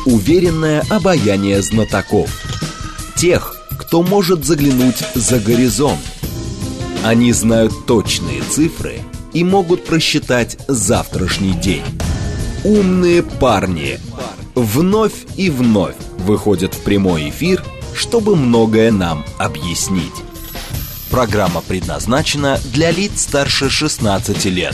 уверенное обаяние знатоков. Тех, кто может заглянуть за горизонт. Они знают точные цифры и могут просчитать завтрашний день. Умные парни вновь и вновь выходят в прямой эфир, чтобы многое нам объяснить. Программа предназначена для лиц старше 16 лет.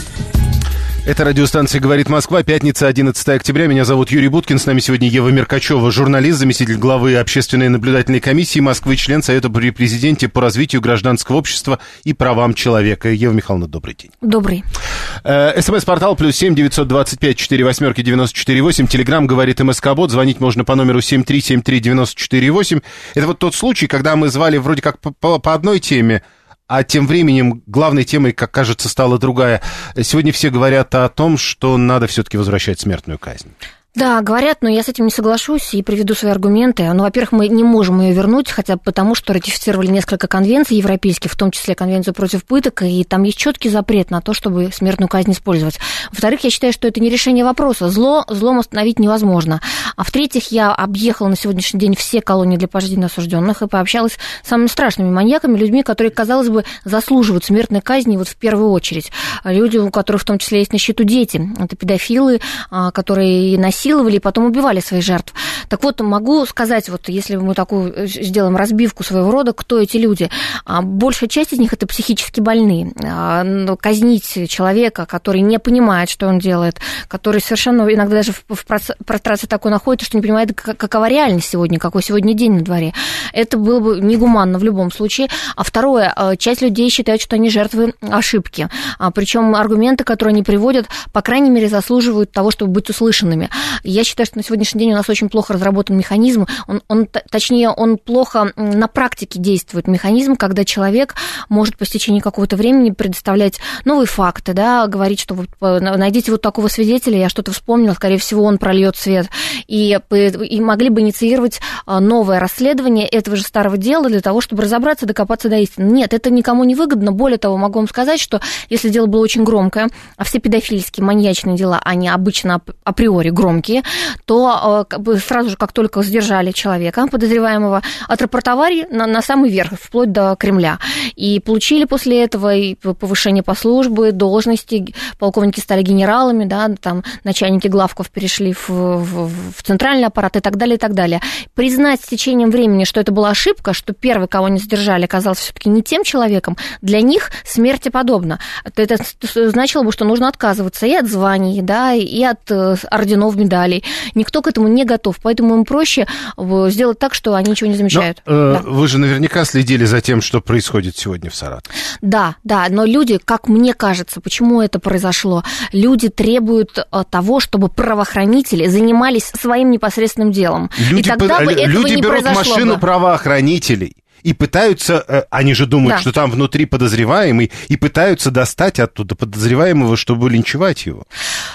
Это радиостанция «Говорит Москва», пятница, 11 октября. Меня зовут Юрий Буткин, с нами сегодня Ева Меркачева, журналист, заместитель главы Общественной наблюдательной комиссии Москвы, член Совета при президенте по развитию гражданского общества и правам человека. Ева Михайловна, добрый день. Добрый. СМС-портал +7 925 48 94 8. Телеграм «Говорит МСК-бот». Звонить можно по номеру 7373 94 8. Это вот тот случай, когда мы звали вроде как по одной теме, а тем временем главной темой, как кажется, стала другая. Сегодня все говорят о том, что надо все-таки возвращать смертную казнь. Да, говорят, но я с этим не соглашусь и приведу свои аргументы. Ну, во-первых, мы не можем ее вернуть, хотя бы потому, что ратифицировали несколько конвенций европейских, в том числе Конвенцию против пыток, и там есть четкий запрет на то, чтобы смертную казнь использовать. Во-вторых, я считаю, что это не решение вопроса. Злом остановить невозможно. А в-третьих, я объехала на сегодняшний день все колонии для пожизненно осужденных и пообщалась с самыми страшными маньяками, людьми, которые, казалось бы, заслуживают смертной казни вот в первую очередь. Люди, у которых в том числе есть на счету дети. Это педофилы, которые насиловали и потом убивали своих жертв. Так вот, могу сказать, вот если мы такую сделаем разбивку своего рода, кто эти люди? Большая часть из них – это психически больные. Казнить человека, который не понимает, что он делает, который совершенно иногда даже в прострации такой находится, что не понимает, какова реальность сегодня, какой сегодня день на дворе. Это было бы негуманно в любом случае. А второе, часть людей считают, что они жертвы ошибки. Причем аргументы, которые они приводят, по крайней мере, заслуживают того, чтобы быть услышанными. Я считаю, что на сегодняшний день у нас очень плохо разработан механизм, он плохо на практике действует механизм, когда человек может по стечении какого-то времени предоставлять новые факты, да, говорить, что найдите вот такого свидетеля, я что-то вспомнил, скорее всего, он прольет свет, и могли бы инициировать новое расследование этого же старого дела для того, чтобы разобраться, докопаться до истины. Нет, это никому не выгодно. Более того, могу вам сказать, что если дело было очень громкое, а все педофильские, маньячные дела, они обычно априори громкие, то сразу же, как только задержали человека, подозреваемого, отрапортовали на самый верх, вплоть до Кремля. И получили после этого и повышение по службе, должности, полковники стали генералами, да, там начальники главков перешли в центральный аппарат и так далее, и так далее. Признать с течением времени, что это была ошибка, что первый, кого они задержали, оказался все-таки не тем человеком, для них смерти подобно. Это значило бы, что нужно отказываться и от званий, да, и от орденов, медалей. Никто к этому не готов, поэтому им проще сделать так, что они ничего не замечают. Да. Вы же наверняка следили за тем, что происходит сегодня в Саратове. Да, но люди, как мне кажется, почему это произошло, люди требуют того, чтобы правоохранители занимались своим непосредственным делом. Люди берут машину правоохранителей и пытаются, они же думают, что там внутри подозреваемый, и пытаются достать оттуда подозреваемого, чтобы линчевать его.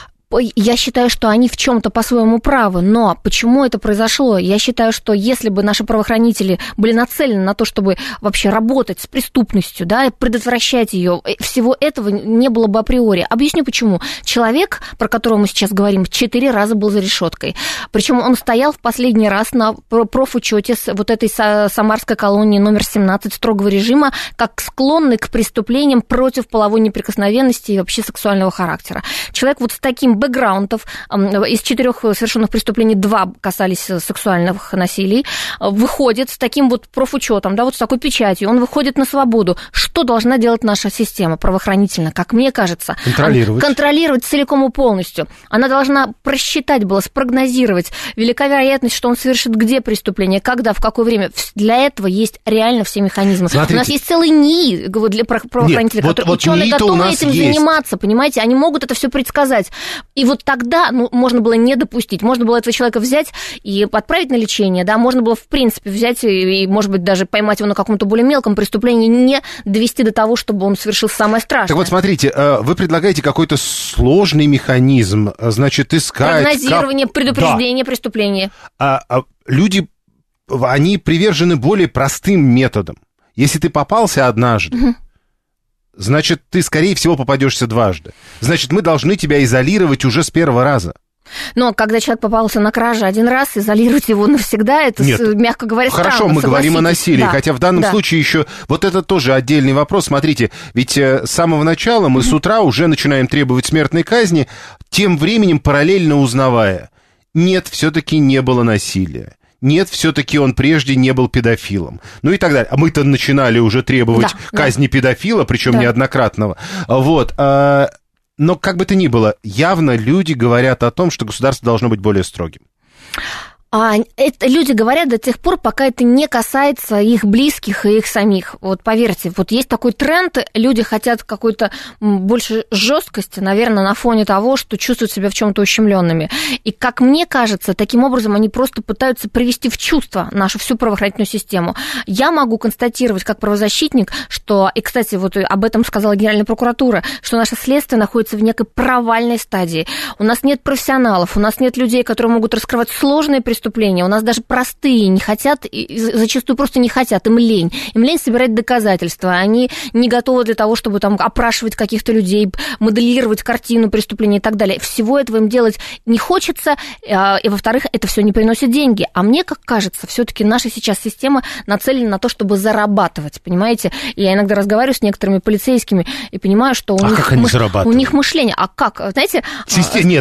Я считаю, что они в чем-то по-своему правы, но почему это произошло? Я считаю, что если бы наши правоохранители были нацелены на то, чтобы вообще работать с преступностью, да, предотвращать ее, всего этого не было бы априори. Объясню почему. Человек, про которого мы сейчас говорим, 4 раза был за решеткой. Причем он стоял в последний раз на профучете вот этой самарской колонии номер 17 строгого режима, как склонный к преступлениям против половой неприкосновенности и вообще сексуального характера. Человек вот с таким бэкграундов, из 4 совершенных преступлений 2 касались сексуальных насилий, выходит с таким вот профучетом, да, вот с такой печатью, он выходит на свободу. Что должна делать наша система правоохранительная, как мне кажется? Контролировать целиком и полностью. Она должна просчитать было, спрогнозировать. Велика вероятность, что он совершит где преступление, когда, в какое время. Для этого есть реально все механизмы. Смотрите. У нас есть целый НИИ для правоохранителей, которые ученые готовы этим заниматься, понимаете? Они могут это все предсказать. И вот тогда можно было не допустить. Можно было этого человека взять и отправить на лечение, да, можно было, в принципе, взять и, может быть, даже поймать его на каком-то более мелком преступлении, не довести до того, чтобы он совершил самое страшное. Так вот, смотрите, вы предлагаете какой-то сложный механизм, значит, искать... Прогнозирование, предупреждение преступления. Люди, они привержены более простым методам. Если ты попался однажды, значит, ты, скорее всего, попадешься дважды. Значит, мы должны тебя изолировать уже с первого раза. Но когда человек попался на краже один раз, изолировать его навсегда, это, нет, мягко говоря, странно. Хорошо, мы говорим о насилии, да, хотя в данном случае еще... Вот это тоже отдельный вопрос. Смотрите, ведь с самого начала мы с утра уже начинаем требовать смертной казни, тем временем параллельно узнавая, нет, все-таки не было насилия. Нет, все-таки он прежде не был педофилом. Ну и так далее. А мы-то начинали уже требовать казни педофила, причем неоднократного. Вот. Но как бы то ни было, явно люди говорят о том, что государство должно быть более строгим. Это люди говорят до тех пор, пока это не касается их близких и их самих. Вот поверьте, вот есть такой тренд, люди хотят какой-то больше жесткости, наверное, на фоне того, что чувствуют себя в чем-то ущемленными. И, как мне кажется, таким образом они просто пытаются привести в чувство нашу всю правоохранительную систему. Я могу констатировать, как правозащитник, что, и, кстати, вот об этом сказала Генеральная прокуратура, что наше следствие находится в некой провальной стадии. У нас нет профессионалов, у нас нет людей, которые могут раскрывать сложные преступления. У нас даже простые не хотят, зачастую просто не хотят, им лень. Им лень собирать доказательства, они не готовы для того, чтобы там опрашивать каких-то людей, моделировать картину преступления и так далее. Всего этого им делать не хочется, и, во-вторых, это все не приносит деньги. А мне, как кажется, все-таки наша сейчас система нацелена на то, чтобы зарабатывать, понимаете? Я иногда разговариваю с некоторыми полицейскими и понимаю, что у них мышление. А как? Знаете... Нет,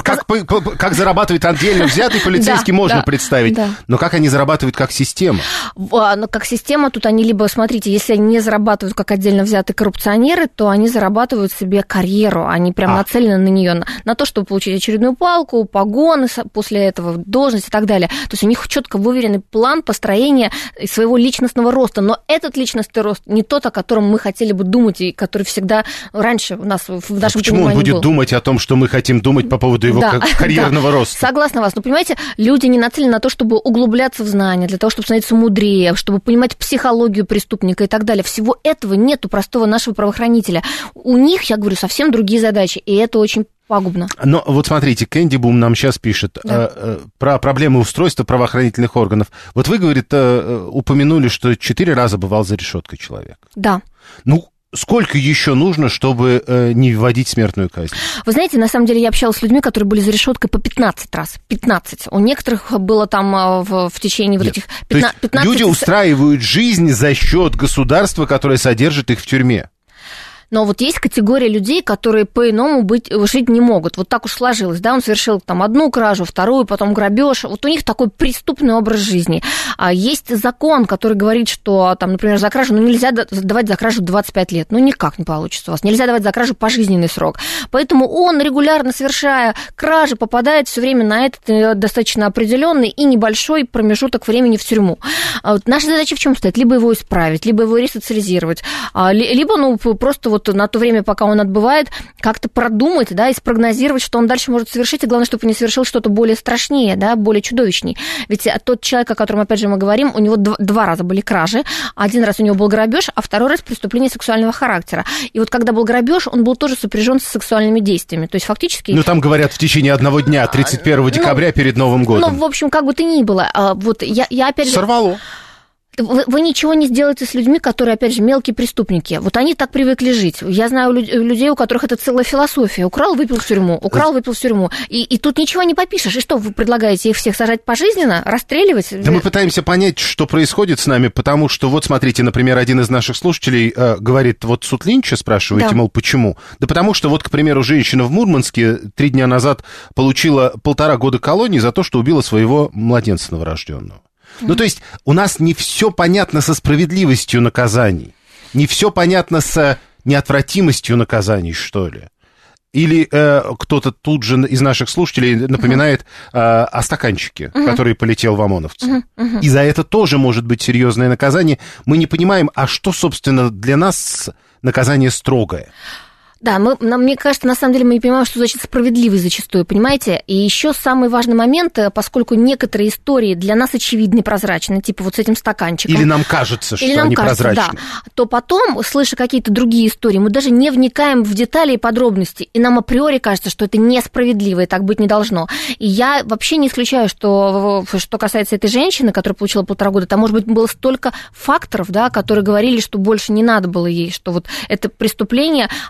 как зарабатывает отдельно взятый полицейский, можно представить. Да. Но как они зарабатывают как система? Как система, тут они либо, смотрите, если они не зарабатывают как отдельно взятые коррупционеры, то они зарабатывают себе карьеру, они прям нацелены на нее, на то, чтобы получить очередную палку, погоны после этого, должность и так далее. То есть у них четко выверенный план построения своего личностного роста, но этот личностный рост не тот, о котором мы хотели бы думать, и который всегда раньше у нас в нашем почему он будет думать о том, что мы хотим думать по поводу его карьерного роста? Согласна вас, но понимаете, люди не нацелены на то, чтобы углубляться в знания, для того, чтобы становиться мудрее, чтобы понимать психологию преступника и так далее. Всего этого нет у простого нашего правоохранителя. У них, я говорю, совсем другие задачи, и это очень пагубно. Но вот смотрите, Кэнди Бум нам сейчас пишет про проблемы устройства правоохранительных органов. Вот вы, говорит, упомянули, что 4 раза бывал за решеткой человек. Да. Ну, сколько еще нужно, чтобы не вводить смертную казнь? Вы знаете, на самом деле я общалась с людьми, которые были за решеткой по 15 раз. 15. У некоторых было там в течение вот этих 15... То есть люди устраивают жизнь за счет государства, которое содержит их в тюрьме. Но вот есть категория людей, которые по-иному жить не могут. Вот так уж сложилось, да, он совершил там одну кражу, вторую, потом грабеж. Вот у них такой преступный образ жизни. Есть закон, который говорит, что, там, например, за кражу, нельзя давать за кражу 25 лет. Ну, никак не получится у вас. Нельзя давать за кражу пожизненный срок. Поэтому он, регулярно совершая кражи, попадает все время на этот достаточно определенный и небольшой промежуток времени в тюрьму. Наша задача в чем стоит? Либо его исправить, либо его ресоциализировать, либо, ну, просто вот на то время, пока он отбывает, как-то продумать, да, и спрогнозировать, что он дальше может совершить, и главное, чтобы не совершил что-то более страшнее, да, более чудовищнее. Ведь тот человек, о котором, опять же, мы говорим, у него 2 раза были кражи, один раз у него был грабеж, а второй раз преступление сексуального характера. И вот когда был грабеж, он был тоже сопряжен с сексуальными действиями. То есть фактически... Ну, там говорят, в течение одного дня, 31 декабря перед Новым годом. Ну, в общем, как бы то ни было. Вот я опять же... Сорвало. Вы ничего не сделаете с людьми, которые, опять же, мелкие преступники. Вот они так привыкли жить. Я знаю людей, у которых это целая философия. Украл, выпил в тюрьму. Украл, выпил в тюрьму. И тут ничего не попишешь. И что, вы предлагаете их всех сажать пожизненно, расстреливать? Да мы пытаемся понять, что происходит с нами, потому что, вот смотрите, например, один из наших слушателей говорит, вот суд Линча, спрашиваете, мол, почему? Да потому что, вот, к примеру, женщина в Мурманске 3 дня назад получила 1,5 года колонии за то, что убила своего младенца новорожденного. Ну, то есть у нас не все понятно со справедливостью наказаний, не все понятно с неотвратимостью наказаний, что ли. Или кто-то тут же из наших слушателей напоминает о стаканчике, который полетел в ОМОНовца. И за это тоже может быть серьезное наказание. Мы не понимаем, а что, собственно, для нас наказание строгое? Да, мне кажется, на самом деле мы не понимаем, что значит справедливость зачастую, понимаете? И еще самый важный момент, поскольку некоторые истории для нас очевидны и прозрачны, типа вот с этим стаканчиком. Или нам кажется, что они прозрачны. Да, то потом, слыша какие-то другие истории, мы даже не вникаем в детали и подробности, и нам априори кажется, что это несправедливо, и так быть не должно. И я вообще не исключаю, что касается этой женщины, которая получила 1,5 года, там, может быть, было столько факторов, да, которые говорили, что больше не надо было ей, что вот это преступление, оно вот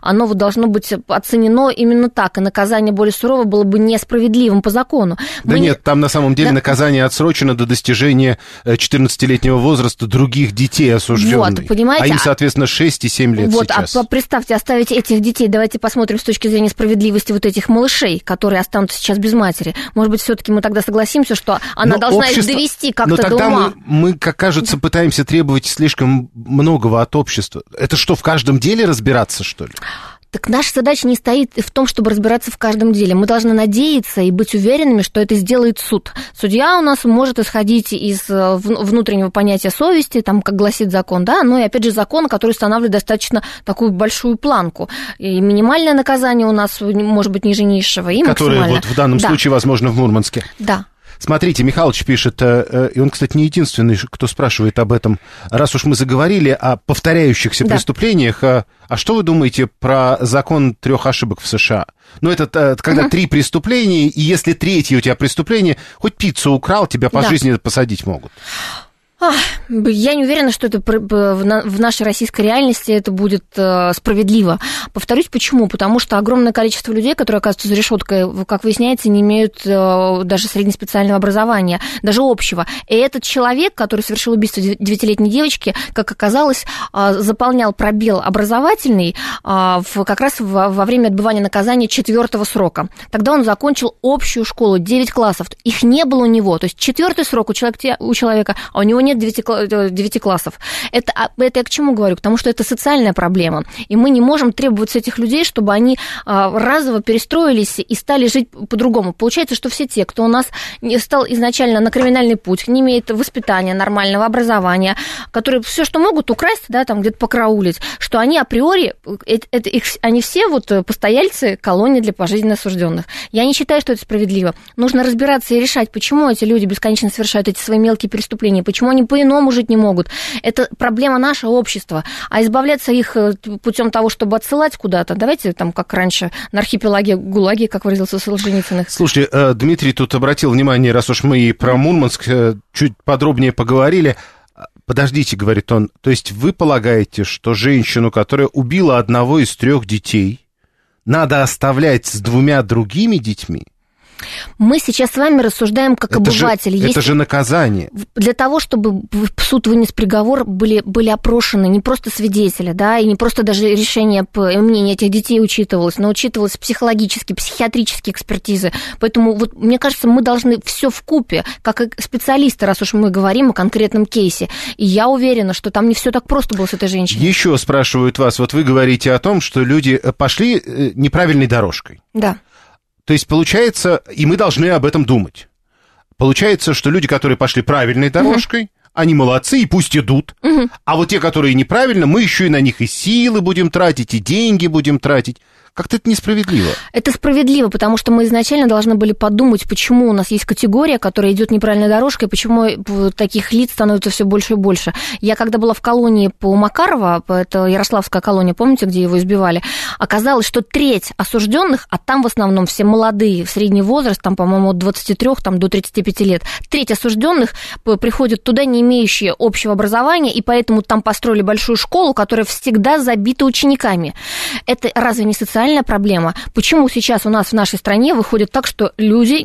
должно быть оценено именно так, и наказание более суровое было бы несправедливым по закону. Да нет, там на самом деле наказание отсрочено до достижения 14-летнего возраста других детей осужденных. Вот, понимаете? А им, соответственно, 6 и 7 лет вот, сейчас. А представьте, оставить этих детей, давайте посмотрим с точки зрения справедливости вот этих малышей, которые останутся сейчас без матери. Может быть, все-таки мы тогда согласимся, что она должна их довести как-то до ума. Но тогда мы, как кажется, пытаемся требовать слишком многого от общества. Это что, в каждом деле разбираться, что ли? Так наша задача не стоит в том, чтобы разбираться в каждом деле. Мы должны надеяться и быть уверенными, что это сделает суд. Судья у нас может исходить из внутреннего понятия совести, там, как гласит закон, да, но и, опять же, закон, который устанавливает достаточно такую большую планку. И минимальное наказание у нас может быть ниже низшего, и которое максимальное. Вот в данном случае, возможно, в Мурманске. Да. Смотрите, Михалыч пишет, и он, кстати, не единственный, кто спрашивает об этом. Раз уж мы заговорили о повторяющихся преступлениях, а что вы думаете про закон 3 ошибок в США? Ну, это когда 3 преступления, и если третье у тебя преступление, хоть пиццу украл, тебя пожизненно посадить могут. Я не уверена, что это в нашей российской реальности это будет справедливо. Повторюсь, почему? Потому что огромное количество людей, которые оказываются за решеткой, как выясняется, не имеют даже среднеспециального образования, даже общего. И этот человек, который совершил убийство 9-летней девочки, как оказалось, заполнял пробел образовательный как раз во время отбывания наказания 4-го срока. Тогда он закончил общую школу, 9 классов. Их не было у него. То есть 4-й срок у человека, а у него нет 9 классов. Это я к чему говорю? Потому что это социальная проблема. И мы не можем требовать с этих людей, чтобы они разово перестроились и стали жить по-другому. Получается, что все те, кто у нас стал изначально на криминальный путь, не имеет воспитания, нормального образования, которые все, что могут, украсть, да, там где-то покараулить, что они априори, они все вот постояльцы колонии для пожизненно осужденных. Я не считаю, что это справедливо. Нужно разбираться и решать, почему эти люди бесконечно совершают эти свои мелкие преступления, почему они по-иному жить не могут. Это проблема нашего общества. А избавляться их путем того, чтобы отсылать куда-то, давайте там, как раньше, на архипелаге ГУЛАГе, как выразился Солженицын. Слушайте, Дмитрий тут обратил внимание, раз уж мы и про Мурманск чуть подробнее поговорили. Подождите, говорит он, то есть вы полагаете, что женщину, которая убила одного из 3 детей, надо оставлять с 2 другими детьми? Мы сейчас с вами рассуждаем как обыватели. Это же наказание. Для того, чтобы суд вынес приговор, были опрошены не просто свидетели, да, и не просто даже решение, мнение этих детей учитывалось, но учитывалось психологические, психиатрические экспертизы. Поэтому, вот, мне кажется, мы должны все вкупе, как и специалисты, раз уж мы говорим о конкретном кейсе. И я уверена, что там не все так просто было с этой женщиной. Еще спрашивают вас, вот вы говорите о том, что люди пошли неправильной дорожкой. Да. То есть, получается, и мы должны об этом думать. Получается, что люди, которые пошли правильной дорожкой, они молодцы, и пусть идут. А вот те, которые неправильно, мы еще и на них и силы будем тратить, и деньги будем тратить. Как-то это несправедливо. Это справедливо, потому что мы изначально должны были подумать, почему у нас есть категория, которая идет неправильной дорожкой, почему таких лиц становится все больше и больше. Я когда была в колонии по Макарова, это Ярославская колония, помните, где его избивали, оказалось, что 1/3 осужденных, а там в основном все молодые, в средний возраст, там, по-моему, от 23 там, до 35 лет, 1/3 осужденных приходят туда, не имеющие общего образования, и поэтому там построили большую школу, которая всегда забита учениками. Это разве не социальная проблема? Почему сейчас у нас в нашей стране выходит так, что люди,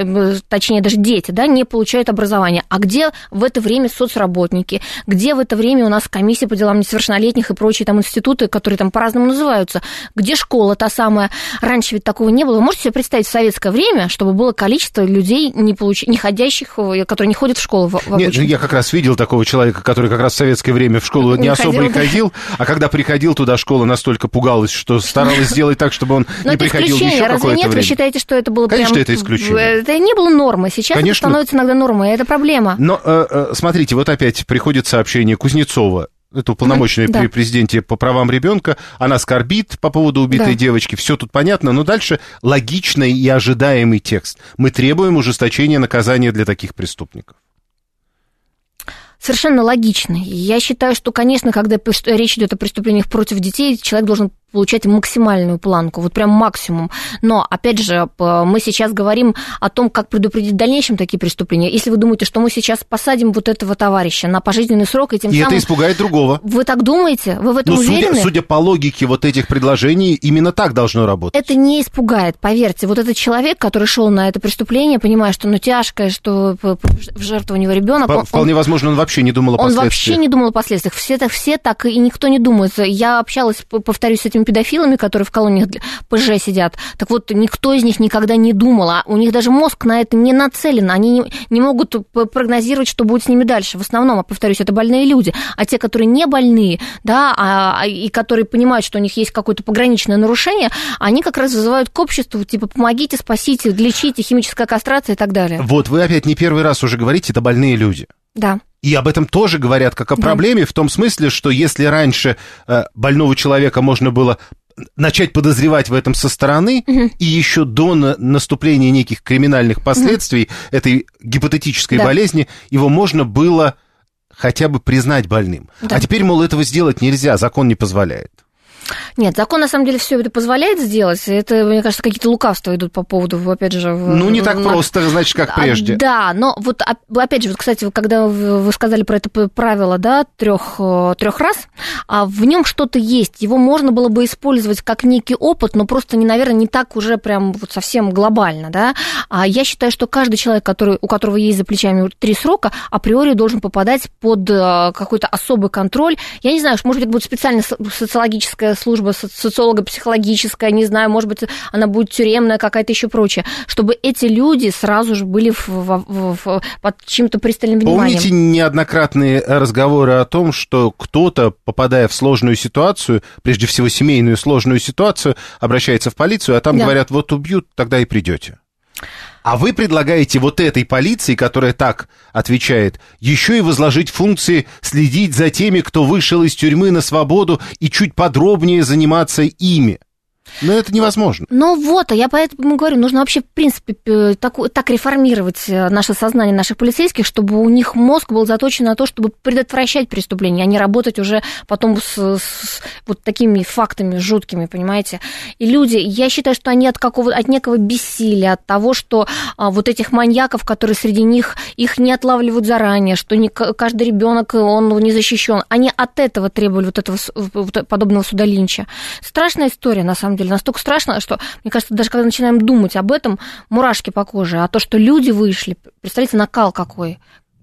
точнее даже дети, да, не получают образование? А где в это время соцработники? Где в это время у нас комиссия по делам несовершеннолетних и прочие там институты, которые там по-разному называются? Где школа та самая? Раньше ведь такого не было. Вы можете себе представить в советское время, чтобы было количество людей, не ходящих, которые не ходят в школу? Нет, я как раз видел такого человека, который как раз в советское время в школу не особо и ходил, а когда приходил туда, школа настолько пугалась, что старалась сделать так, чтобы он не приходил еще какое-то разве нет? время. Вы считаете, что это было Конечно, прям... это исключение. Это не было нормой. Сейчас Конечно. это становится иногда нормой, это проблема. Но, смотрите, вот опять приходит сообщение Кузнецова, это уполномоченная при президенте по правам ребенка, она скорбит по поводу убитой девочки, все тут понятно, но дальше логичный и ожидаемый текст. Мы требуем ужесточения наказания для таких преступников. Совершенно логично. Я считаю, что, конечно, когда речь идет о преступлениях против детей, человек должен получать максимальную планку, вот прям максимум. Но, опять же, мы сейчас говорим о том, как предупредить в дальнейшем такие преступления. Если вы думаете, что мы сейчас посадим вот этого товарища на пожизненный срок, и тем самым... это испугает другого. Вы так думаете? Вы в этом уверены? Судя по логике вот этих предложений, именно так должно работать. Это не испугает, поверьте. Вот этот человек, который шел на это преступление, понимая, что тяжкое, что в жертву у него ребенок... Вполне возможно, он вообще не думал о последствиях. Он вообще не думал о последствиях. Все так, и никто не думает. Я общалась, повторюсь, с этими педофилами, которые в колониях ПЖ сидят. Так вот, никто из них никогда не думал. А у них даже мозг на это не нацелен. Они не могут прогнозировать, что будет с ними дальше. В основном, повторюсь, это больные люди. А те, которые не больные, да, и которые понимают, что у них есть какое-то пограничное нарушение, они как раз вызывают к обществу, типа, помогите, спасите, лечите, химическая кастрация и так далее. Вот, вы опять не первый раз уже говорите, это больные люди. Да. И об этом тоже говорят как о проблеме, в том смысле, что если раньше больного человека можно было начать подозревать в этом со стороны, и еще до наступления неких криминальных последствий этой гипотетической болезни, его можно было хотя бы признать больным. А теперь, мол, этого сделать нельзя, закон не позволяет. Нет, закон, на самом деле, все это позволяет сделать. Это, мне кажется, какие-то лукавства идут по поводу, опять же... не так просто, значит, как прежде. Да, но вот, опять же, кстати, когда вы сказали про это правило, да, трех раз, в нем что-то есть. Его можно было бы использовать как некий опыт, но просто, наверное, не так уже прям вот совсем глобально, да. Я считаю, что каждый человек, у которого есть за плечами 3 срока, априори должен попадать под какой-то особый контроль. Я не знаю, может быть, будет специальная социологическая служба социолого-психологическая, не знаю, может быть, она будет тюремная, какая-то еще прочая, чтобы эти люди сразу же были под чьим-то пристальным вниманием. Помните неоднократные разговоры о том, что кто-то, попадая в сложную ситуацию, прежде всего семейную сложную ситуацию, обращается в полицию, а там говорят, вот убьют, тогда и придете. А вы предлагаете вот этой полиции, которая так отвечает, еще и возложить функции следить за теми, кто вышел из тюрьмы на свободу, и чуть подробнее заниматься ими. Но это невозможно. Я поэтому говорю, нужно вообще, в принципе, так реформировать наше сознание наших полицейских, чтобы у них мозг был заточен на то, чтобы предотвращать преступления, а не работать уже потом с вот такими фактами жуткими, понимаете? И люди, я считаю, что они от некого бессилия, от того, что вот этих маньяков, которые среди них, их не отлавливают заранее, что не каждый ребенок, он не защищен, они от этого требовали вот этого подобного суда Линча. Страшная история, на самом деле, настолько страшно, что, мне кажется, даже когда начинаем думать об этом, мурашки по коже. А то, что люди вышли, представляете, накал какой.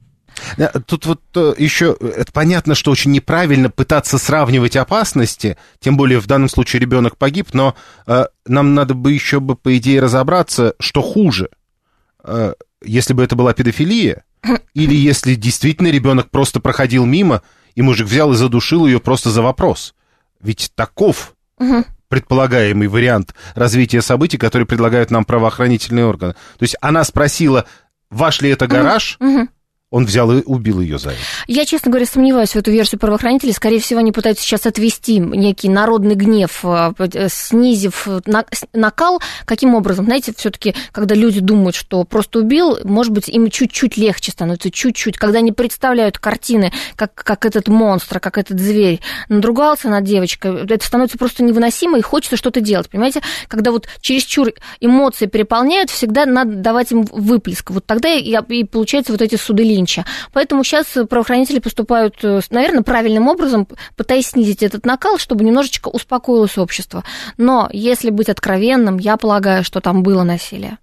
Тут вот еще это понятно, что очень неправильно пытаться сравнивать опасности, тем более в данном случае ребенок погиб, но нам надо бы еще, по идее, разобраться, что хуже, если бы это была педофилия, или если действительно ребенок просто проходил мимо, и мужик взял и задушил ее просто за вопрос. Ведь таков предполагаемый вариант развития событий, который предлагают нам правоохранительные органы. То есть она спросила, ваш ли это гараж? Он взял и убил ее за это. Я, честно говоря, сомневаюсь в эту версию правоохранителей. Скорее всего, они пытаются сейчас отвести некий народный гнев, снизив накал. Каким образом? Знаете, все-таки, когда люди думают, что просто убил, может быть, им чуть-чуть легче становится, чуть-чуть. Когда они представляют картины, как этот монстр, как этот зверь надругался над девочкой, это становится просто невыносимо, и хочется что-то делать, понимаете? Когда вот чересчур эмоции переполняют, всегда надо давать им выплеск. Вот тогда и получаются вот эти суды Линча. Поэтому сейчас правоохранители поступают, наверное, правильным образом, пытаясь снизить этот накал, чтобы немножечко успокоилось общество. Но если быть откровенным, я полагаю, что там было насилие.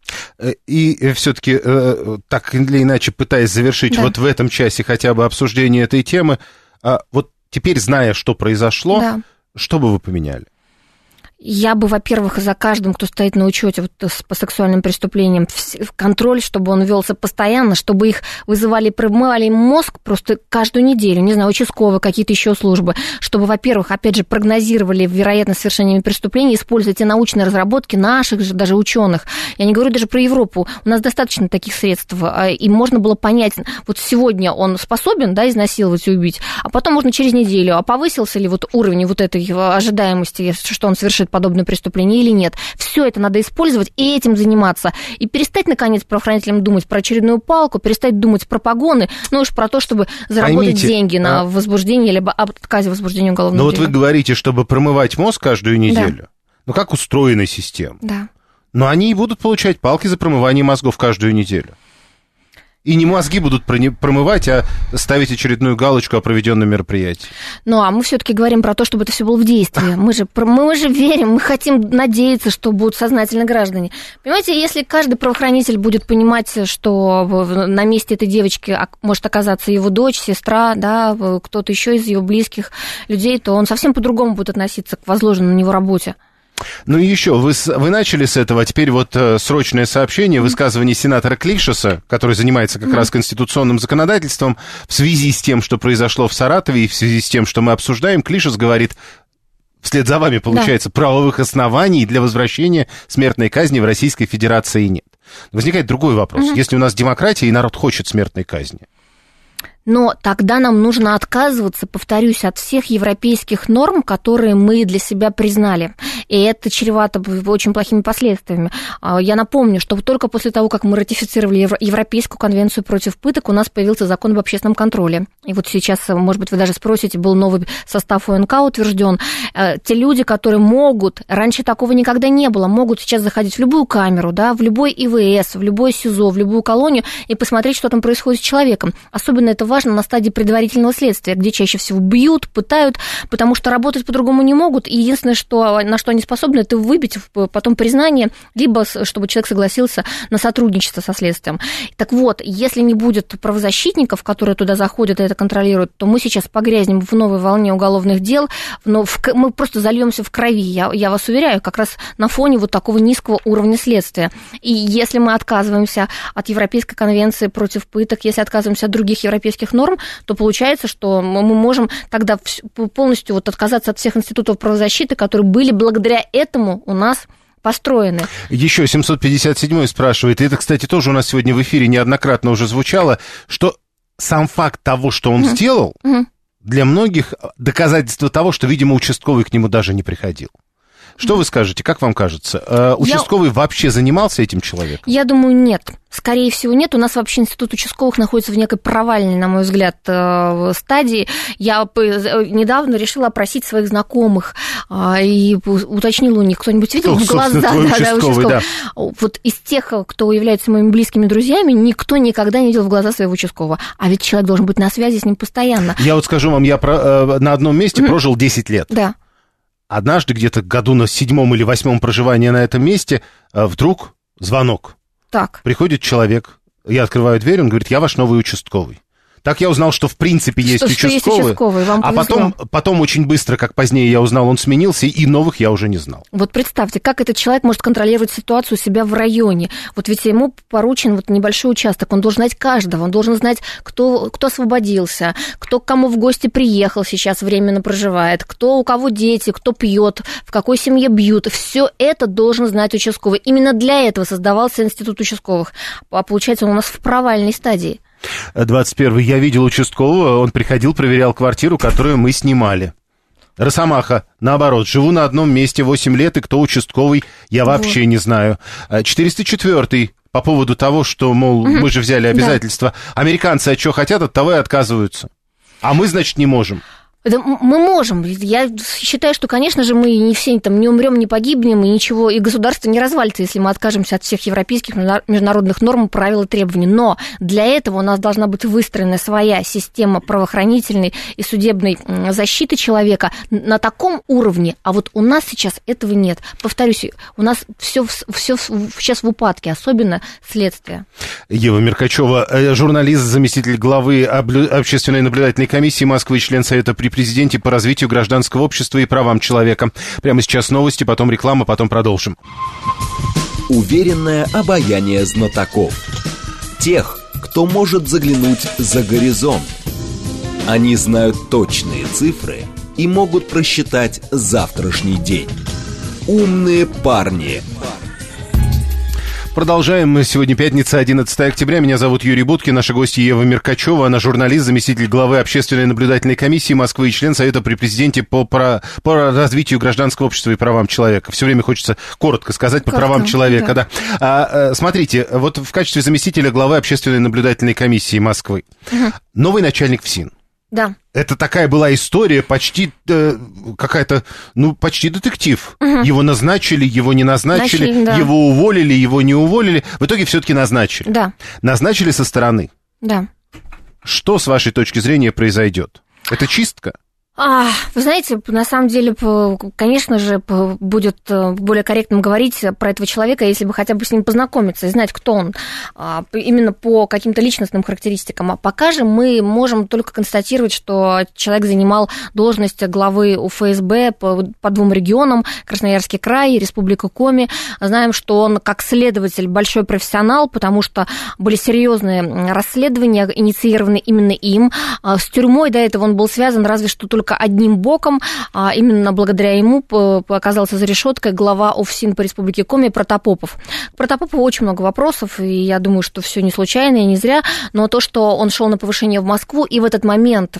И все-таки, так или иначе, пытаясь завершить вот в этом часе хотя бы обсуждение этой темы, вот теперь, зная, что произошло, что бы вы поменяли? Я бы, во-первых, за каждым, кто стоит на учете вот по сексуальным преступлениям, контроль, чтобы он велся постоянно, чтобы их вызывали, промывали мозг просто каждую неделю, не знаю, участковые, какие-то еще службы, чтобы, во-первых, опять же, прогнозировали вероятность совершения преступлений, используя те научные разработки наших же даже ученых. Я не говорю даже про Европу. У нас достаточно таких средств, и можно было понять, вот сегодня он способен, да, изнасиловать и убить, а потом можно через неделю, а повысился ли вот уровень вот этой ожидаемости, что он совершит подобное преступление или нет. Все это надо использовать и этим заниматься. И перестать, наконец, правоохранителям думать про очередную палку, перестать думать про погоны, ну уж про то, чтобы заработать деньги на возбуждение либо отказе возбуждения уголовного дела. Но вот вы говорите, чтобы промывать мозг каждую неделю. Да. Ну, как устроена система? Да. Но они и будут получать палки за промывание мозгов каждую неделю. И не мозги будут промывать, а ставить очередную галочку о проведенном мероприятии. Ну, а мы все-таки говорим про то, чтобы это все было в действии. Мы же верим, мы хотим надеяться, что будут сознательны граждане. Понимаете, если каждый правоохранитель будет понимать, что на месте этой девочки может оказаться его дочь, сестра, да, кто-то еще из ее близких людей, то он совсем по-другому будет относиться к возложенной на него работе. Ну и еще, вы начали с этого, а теперь вот срочное сообщение, высказывание сенатора Клишеса, который занимается как раз конституционным законодательством, в связи с тем, что произошло в Саратове, и в связи с тем, что мы обсуждаем, Клишес говорит, вслед за вами, получается, правовых оснований для возвращения смертной казни в Российской Федерации нет. Возникает другой вопрос. Если у нас демократия, и народ хочет смертной казни, но тогда нам нужно отказываться, повторюсь, от всех европейских норм, которые мы для себя признали. И это чревато очень плохими последствиями. Я напомню, что только после того, как мы ратифицировали Европейскую конвенцию против пыток, у нас появился закон об общественном контроле. И вот сейчас, может быть, вы даже спросите, был новый состав УНК утвержден. Те люди, которые могут, раньше такого никогда не было, могут сейчас заходить в любую камеру, да, в любой ИВС, в любой СИЗО, в любую колонию и посмотреть, что там происходит с человеком. Особенно это важно на стадии предварительного следствия, где чаще всего бьют, пытают, потому что работать по-другому не могут. И единственное, на что они способны, это выбить потом признание, либо чтобы человек согласился на сотрудничество со следствием. Так вот, если не будет правозащитников, которые туда заходят и это контролируют, то мы сейчас погрязнем в новой волне уголовных дел, мы просто зальемся в крови, я вас уверяю, как раз на фоне вот такого низкого уровня следствия. И если мы отказываемся от Европейской конвенции против пыток, если отказываемся от других европейских норм, то получается, что мы можем тогда полностью вот отказаться от всех институтов правозащиты, которые были благодаря этому у нас построены. Еще 757-й спрашивает, и это, кстати, тоже у нас сегодня в эфире неоднократно уже звучало, что сам факт того, что он сделал, для многих доказательство того, что, видимо, участковый к нему даже не приходил. Что вы скажете, как вам кажется? Участковый вообще занимался этим человеком? Я думаю, нет. Скорее всего, нет. У нас вообще институт участковых находится в некой провальной, на мой взгляд, стадии. Я недавно решила опросить своих знакомых и уточнила у них, кто-нибудь видел в глаза участкового? Да. Вот из тех, кто является моими близкими друзьями, никто никогда не видел в глаза своего участкового. А ведь человек должен быть на связи с ним постоянно. Я вот скажу вам, я на одном месте прожил 10 лет. Да. Однажды, где-то году на 7-м или 8-м проживания на этом месте, вдруг звонок. Так. Приходит человек, я открываю дверь, он говорит, я ваш новый участковый. Так я узнал, что в принципе есть участковый, вам повезло. потом очень быстро, как позднее я узнал, он сменился, и новых я уже не знал. Вот представьте, как этот человек может контролировать ситуацию у себя в районе. Вот ведь ему поручен вот небольшой участок, он должен знать каждого, он должен знать, кто освободился, кто к кому в гости приехал, сейчас временно проживает, у кого дети, кто пьет, в какой семье бьют. Все это должен знать участковый. Именно для этого создавался институт участковых. А получается, он у нас в провальной стадии. 21-й. Я видел участкового, он приходил, проверял квартиру, которую мы снимали. Росомаха, наоборот, живу на одном месте 8 лет, и кто участковый, я вообще не знаю. 404-й. По поводу того, что, мол, мы же взяли обязательства. Да. Американцы от чего хотят, от того и отказываются. А мы, значит, не можем. Это мы можем. Я считаю, что, конечно же, мы не все там не умрем, не погибнем, и ничего, и государство не развалится, если мы откажемся от всех европейских международных норм, правил и требований. Но для этого у нас должна быть выстроена своя система правоохранительной и судебной защиты человека на таком уровне, а вот у нас сейчас этого нет. Повторюсь, у нас все сейчас в упадке, особенно следствие. Ева Меркачева, журналист, заместитель главы Общественной наблюдательной комиссии Москвы, член Совета при президенте по развитию гражданского общества и правам человека. Прямо сейчас новости, потом реклама, потом продолжим. Уверенное обаяние знатоков. Тех, кто может заглянуть за горизонт. Они знают точные цифры и могут просчитать завтрашний день. Умные парни. Продолжаем. Мы сегодня пятница, 11 октября. Меня зовут Юрий Буткин. Наша гостья Ева Меркачева. Она журналист, заместитель главы Общественной наблюдательной комиссии Москвы и член Совета при президенте по развитию гражданского общества и правам человека. Все время хочется коротко сказать по правам человека. Да. Смотрите, вот в качестве заместителя главы Общественной наблюдательной комиссии Москвы новый начальник ФСИН. Да. Это такая была история, почти какая-то, почти детектив. Его назначили, его не назначили, да. Его уволили, его не уволили. В итоге все-таки назначили. Да. Назначили со стороны. Да. Что, с вашей точки зрения, произойдет? Это чистка? Вы знаете, на самом деле, конечно же, будет более корректным говорить про этого человека, если бы хотя бы с ним познакомиться и знать, кто он, именно по каким-то личностным характеристикам. А пока же мы можем только констатировать, что человек занимал должность главы УФСБ по 2 регионам, Красноярский край, Республика Коми. Знаем, что он как следователь большой профессионал, потому что были серьезные расследования, инициированы именно им. С тюрьмой до этого он был связан разве что только одним боком, именно благодаря ему оказался за решеткой глава ОФСИН по Республике Коми Протопопов. К Протопопову очень много вопросов, и я думаю, что все не случайно и не зря, но то, что он шел на повышение в Москву, и в этот момент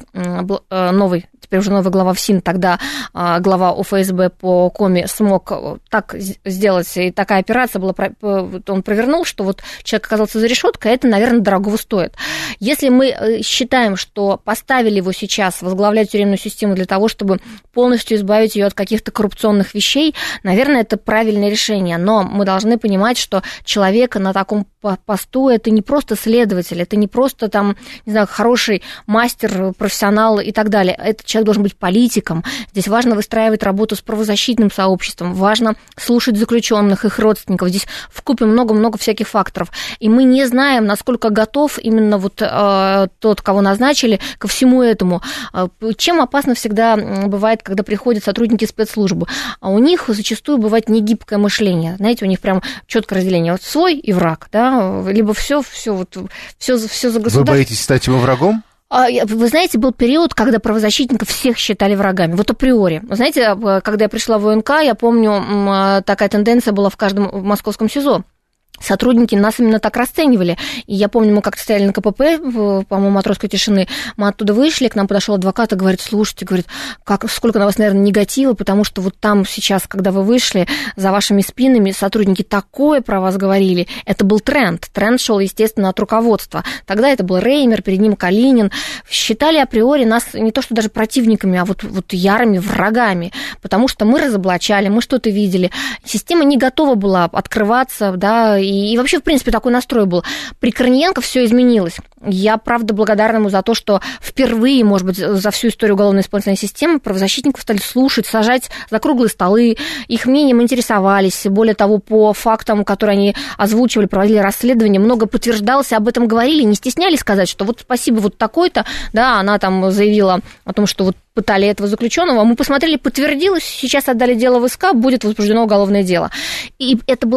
теперь уже новый глава ФСИН, тогда глава УФСБ по Коми смог так сделать, и такая операция была, он провернул, что вот человек оказался за решеткой, это, наверное, дорогого стоит. Если мы считаем, что поставили его сейчас возглавлять тюремную систему для того, чтобы полностью избавить ее от каких-то коррупционных вещей, наверное, это правильное решение, но мы должны понимать, что человека на таком посту это не просто следователь, это не просто там, не знаю, хороший мастер, профессионал и так далее. Этот человек должен быть политиком. Здесь важно выстраивать работу с правозащитным сообществом, важно слушать заключенных, их родственников. Здесь вкупе много-много всяких факторов. И мы не знаем, насколько готов именно вот тот, кого назначили, ко всему этому. Чем опасно всегда бывает, когда приходят сотрудники спецслужбы? А у них зачастую бывает негибкое мышление. Знаете, у них прям четкое разделение. Вот свой и враг, да, либо все за государство. Вы боитесь стать его врагом? Вы знаете, был период, когда правозащитников всех считали врагами, вот априори. Вы знаете, когда я пришла в ОНК, я помню, такая тенденция была в каждом московском СИЗО. Сотрудники нас именно так расценивали. И я помню, мы как-то стояли на КПП, по-моему, Матросской тишины, мы оттуда вышли, к нам подошел адвокат и говорит: слушайте, говорит, сколько на вас, наверное, негатива, потому что вот там сейчас, когда вы вышли, за вашими спинами сотрудники такое про вас говорили. Это был тренд. Тренд шел, естественно, от руководства. Тогда это был Реймер, перед ним Калинин. Считали априори нас не то что даже противниками, а вот ярыми врагами, потому что мы разоблачали, мы что-то видели. Система не готова была открываться, да, и вообще, в принципе, такой настрой был. При Корниенко все изменилось. Я, правда, благодарна ему за то, что впервые, может быть, за всю историю уголовно-исполнительной системы правозащитников стали слушать, сажать за круглые столы, их мнением интересовались. Более того, по фактам, которые они озвучивали, проводили расследования, много подтверждалось, об этом говорили, не стеснялись сказать, что вот спасибо вот такой-то, да, она там заявила о том, что вот пытали этого заключенного, мы посмотрели, подтвердилось, сейчас отдали дело в СК, будет возбуждено уголовное дело. И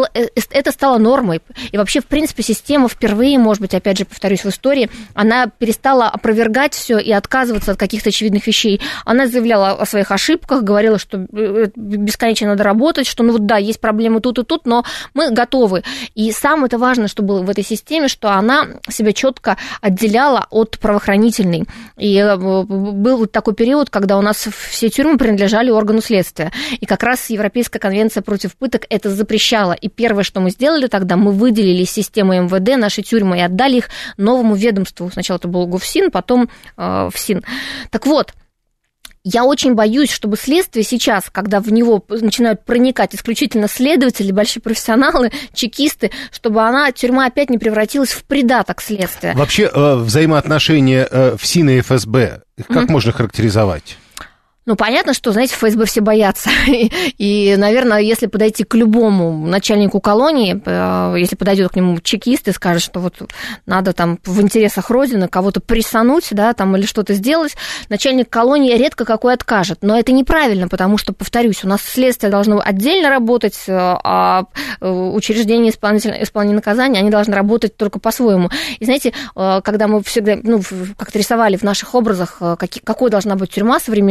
это стало нормой. И вообще, в принципе, система впервые, может быть, опять же, повторюсь, в истории, она перестала опровергать все и отказываться от каких-то очевидных вещей. Она заявляла о своих ошибках, говорила, что бесконечно надо работать, что, ну вот да, есть проблемы тут и тут, но мы готовы. И самое это важное, что было в этой системе, что она себя четко отделяла от правоохранительной. И был вот такой период, когда у нас все тюрьмы принадлежали органу следствия. И как раз Европейская конвенция против пыток это запрещала. И первое, что мы сделали тогда, мы выделили из системы МВД наши тюрьмы и отдали их новому ведомству. Сначала это был ГУФСИН, потом ФСИН. Так вот, я очень боюсь, чтобы следствие сейчас, когда в него начинают проникать исключительно следователи, большие профессионалы, чекисты, чтобы тюрьма опять не превратилась в придаток следствия. Вообще, взаимоотношения ФСИН и ФСБ, как можно характеризовать? Ну, понятно, что, знаете, ФСБ все боятся. И, наверное, если подойти к любому начальнику колонии, если подойдет к нему чекист и скажет, что вот надо там в интересах Родины кого-то прессануть, да, там, или что-то сделать, начальник колонии редко какой откажет. Но это неправильно, потому что, повторюсь, у нас следствие должно отдельно работать, а учреждения исполнения наказания, они должны работать только по-своему. И, знаете, когда мы всегда, как-то рисовали в наших образах, какой должна быть тюрьма современная,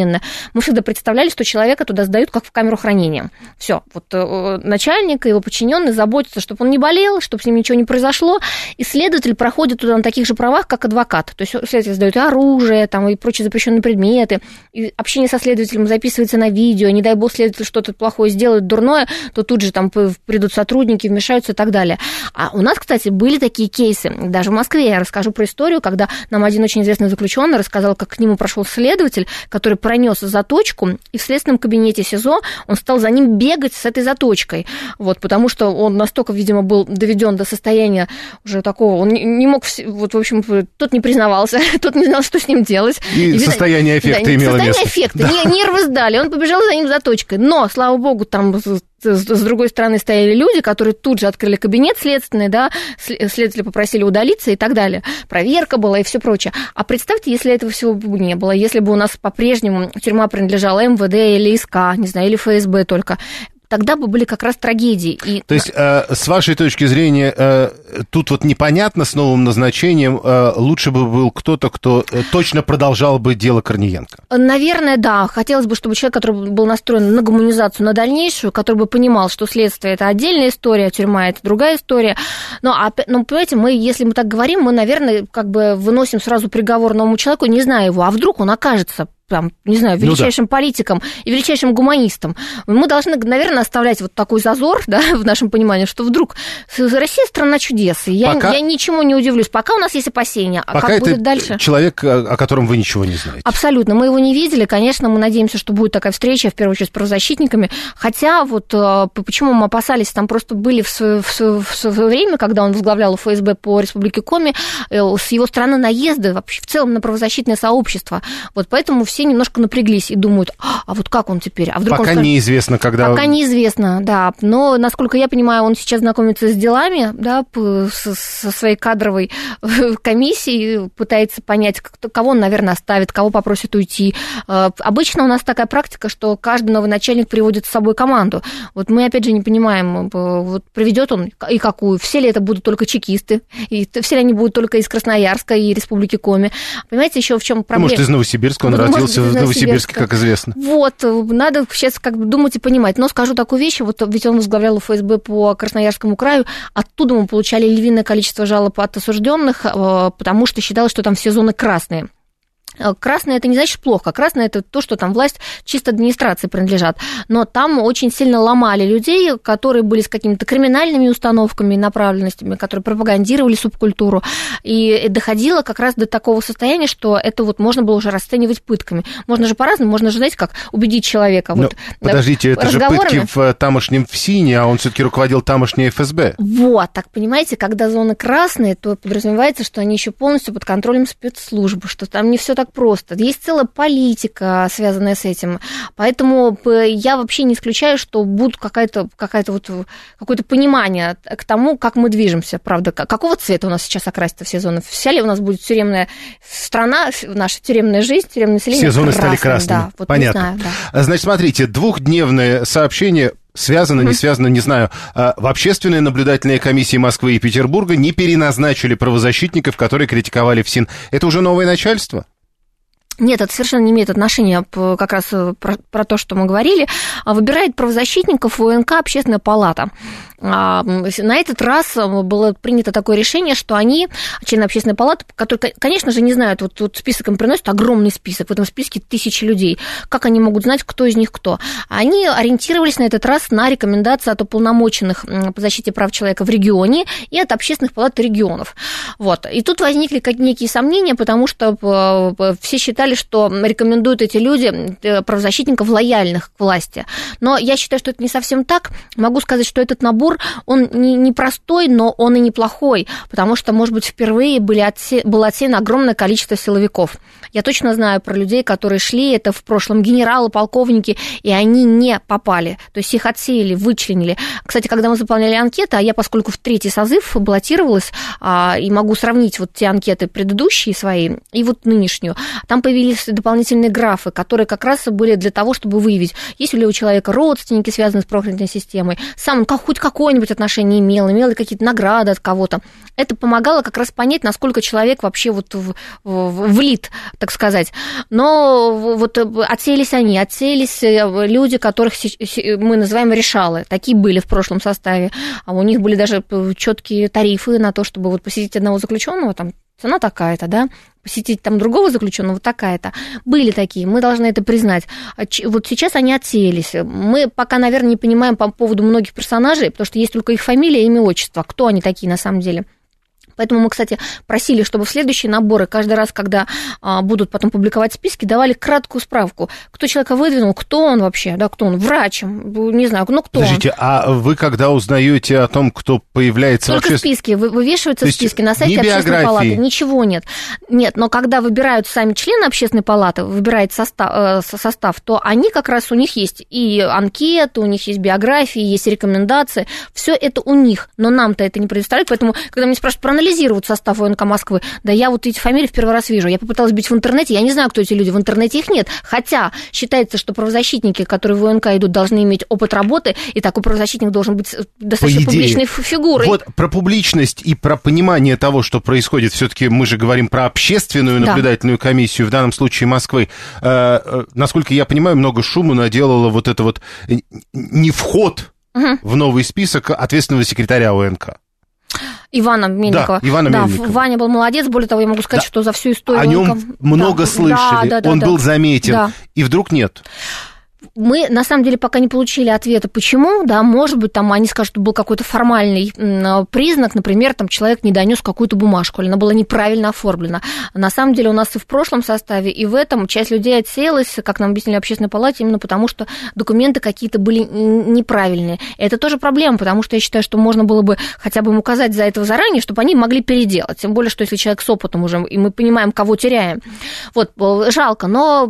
мы всегда представляли, что человека туда сдают как в камеру хранения. Все, вот начальник и его подчиненный заботятся, чтобы он не болел, чтобы с ним ничего не произошло, и следователь проходит туда на таких же правах, как адвокат. То есть следователь сдает и оружие, там, и прочие запрещенные предметы, и общение со следователем записывается на видео, не дай бог следователь что-то плохое сделает, дурное, то тут же там придут сотрудники, вмешаются и так далее. А у нас, кстати, были такие кейсы, даже в Москве. Я расскажу про историю, когда нам один очень известный заключенный рассказал, как к нему прошел следователь, который пронес заточку, и в следственном кабинете СИЗО он стал за ним бегать с этой заточкой, вот, потому что он настолько, видимо, был доведен до состояния уже такого, он не мог, вот, в общем, тот не признавался, тот не знал, что с ним делать. И состояние аффекта да, имело место. Состояние аффекта, нервы сдали, он побежал за ним заточкой, но, слава богу, там с другой стороны стояли люди, которые тут же открыли кабинет следственный, да, следователи попросили удалиться и так далее. Проверка была и все прочее. А представьте, если этого всего бы не было, если бы у нас по-прежнему тюрьма принадлежала МВД или СК, не знаю, или ФСБ только, тогда бы были как раз трагедии. То есть, с вашей точки зрения, тут вот непонятно с новым назначением, лучше бы был кто-то, кто точно продолжал бы дело Корниенко? Наверное, да. Хотелось бы, чтобы человек, который был настроен на гуманизацию, на дальнейшую, который бы понимал, что следствие – это отдельная история, а тюрьма – это другая история. Но, понимаете, если мы так говорим, мы, наверное, как бы выносим сразу приговор новому человеку, не зная его, а вдруг он окажется там, не знаю, величайшим политиком и величайшим гуманистом. Мы должны, наверное, оставлять вот такой зазор, да, в нашем понимании, что вдруг Россия страна чудес, и я ничему не удивлюсь. Пока у нас есть опасения, а пока как это будет дальше? Человек, о котором вы ничего не знаете. Абсолютно. Мы его не видели. Конечно, мы надеемся, что будет такая встреча, в первую очередь, с правозащитниками. Хотя вот почему мы опасались, там просто были в свое время, когда он возглавлял ФСБ по Республике Коми, с его стороны наезды вообще в целом на правозащитное сообщество. Вот поэтому все немножко напряглись и думают, а вот как он теперь? А вдруг пока он скажет, неизвестно, когда... Пока неизвестно, да. Но, насколько я понимаю, он сейчас знакомится с делами, да, со своей кадровой комиссией, пытается понять, кого он, наверное, оставит, кого попросит уйти. Обычно у нас такая практика, что каждый новый начальник приводит с собой команду. Вот мы, опять же, не понимаем, вот приведет он и какую. Все ли это будут только чекисты, и все ли они будут только из Красноярска и Республики Коми. Понимаете, еще в чем проблема? Может, из Новосибирска, он родился в Новосибирске, как известно. Вот, надо сейчас как бы думать и понимать. Но скажу такую вещь, вот ведь он возглавлял ФСБ по Красноярскому краю, оттуда мы получали львиное количество жалоб от осужденных, потому что считалось, что там все зоны красные. Красное – это не значит плохо. Красное – это то, что там власть чисто администрации принадлежат. Но там очень сильно ломали людей, которые были с какими-то криминальными установками и направленностями, которые пропагандировали субкультуру. И доходило как раз до такого состояния, что это вот можно было уже расценивать пытками. Можно же по-разному, можно же, знаете, как убедить человека. Вот, подождите, это же пытки в тамошнем ФСИНе, а он все-таки руководил тамошней ФСБ. Вот, так понимаете, когда зоны красные, то подразумевается, что они еще полностью под контролем спецслужб, что там не все так просто. Есть целая политика, связанная с этим. Поэтому я вообще не исключаю, что будет какое-то понимание к тому, как мы движемся. Правда, какого цвета у нас сейчас окрасятся все зоны? Вся ли у нас будет тюремная страна, наша тюремная жизнь, тюремное население? Все зоны стали красными. Да, вот понятно. Не знаю, да. Значит, смотрите, двухдневное сообщение... Связано, не связано, не знаю. В общественные наблюдательные комиссии Москвы и Петербурга не переназначили правозащитников, которые критиковали ФСИН. Это уже новое начальство? Нет, это совершенно не имеет отношения как раз про то, что мы говорили. Выбирает правозащитников УНК Общественная палата. На этот раз было принято такое решение, что они, члены Общественной палаты, которые, конечно же, не знают, вот список им приносят, огромный список, в этом списке 1000 людей. Как они могут знать, кто из них кто? Они ориентировались на этот раз на рекомендации от уполномоченных по защите прав человека в регионе и от общественных палат регионов. Вот. И тут возникли некие сомнения, потому что все считали, что рекомендуют эти люди правозащитников лояльных к власти. Но я считаю, что это не совсем так. Могу сказать, что этот набор, он не простой, но он и неплохой, потому что, может быть, впервые было отсеяно огромное количество силовиков. Я точно знаю про людей, которые шли, это в прошлом генералы, полковники, и они не попали. То есть их отсеяли, вычленили. Кстати, когда мы заполняли анкеты, а я, поскольку в 3-й созыв баллотировалась, и могу сравнить вот те анкеты предыдущие свои и вот нынешнюю, там появилось появились дополнительные графы, которые как раз были для того, чтобы выявить, есть ли у человека родственники, связанные с правоохранительной системой, сам он хоть какое-нибудь отношение имел ли какие-то награды от кого-то. Это помогало как раз понять, насколько человек вообще вот влит, так сказать. Но вот отсеялись люди, которых мы называем решалы. Такие были в прошлом составе. А у них были даже четкие тарифы на то, чтобы вот посетить одного заключенного, там цена такая-то, да, посетить там другого заключенного такая-то. Были такие, мы должны это признать. Вот сейчас они отсеялись. Мы пока, наверное, не понимаем по поводу многих персонажей, потому что есть только их фамилия, имя, отчество. Кто они такие на самом деле? Поэтому мы, кстати, просили, чтобы в следующие наборы каждый раз, когда будут потом публиковать списки, давали краткую справку, кто человека выдвинул, кто он вообще, да, кто он, врач, не знаю, ну кто Подождите, он. а вы когда узнаете о том, кто появляется только вообще... списки, вывешиваются списки на сайте Общественной палаты, ничего нет. Нет, но когда выбирают сами члены Общественной палаты, выбирает состав, то они как раз, у них есть и анкеты, у них есть биографии, есть рекомендации, все это у них, но нам-то это не предоставляют, поэтому, когда меня спрашивают, проанализировать СОСТав УНК Москвы. Да я вот эти фамилии в первый раз вижу. Я попыталась бить в интернете, я не знаю, кто эти люди, в интернете их нет. Хотя считается, что правозащитники, которые в УНК идут, должны иметь опыт работы, и такой правозащитник должен быть достаточно публичной фигурой. Вот про публичность и про понимание того, что происходит, все-таки мы же говорим про общественную наблюдательную комиссию, в данном случае Москвы. Насколько я понимаю, много шума наделало вот это вот не вход в новый список ответственного секретаря УНК. Ивана Мельникова. Да, Ивана Мельникова. Ваня был молодец, более того, я могу сказать, что за всю историю... О нем много слышали, он был заметен, и вдруг нет. Мы, на самом деле, пока не получили ответа, почему, да, может быть, там они скажут, что был какой-то формальный признак, например, там человек не донес какую-то бумажку, или она была неправильно оформлена. На самом деле у нас и в прошлом составе, и в этом часть людей отсеялась, как нам объяснили в Общественной палате, именно потому что документы какие-то были неправильные. Это тоже проблема, потому что я считаю, что можно было бы хотя бы им указать за этого заранее, чтобы они могли переделать, тем более, что если человек с опытом уже, и мы понимаем, кого теряем. Вот, жалко, но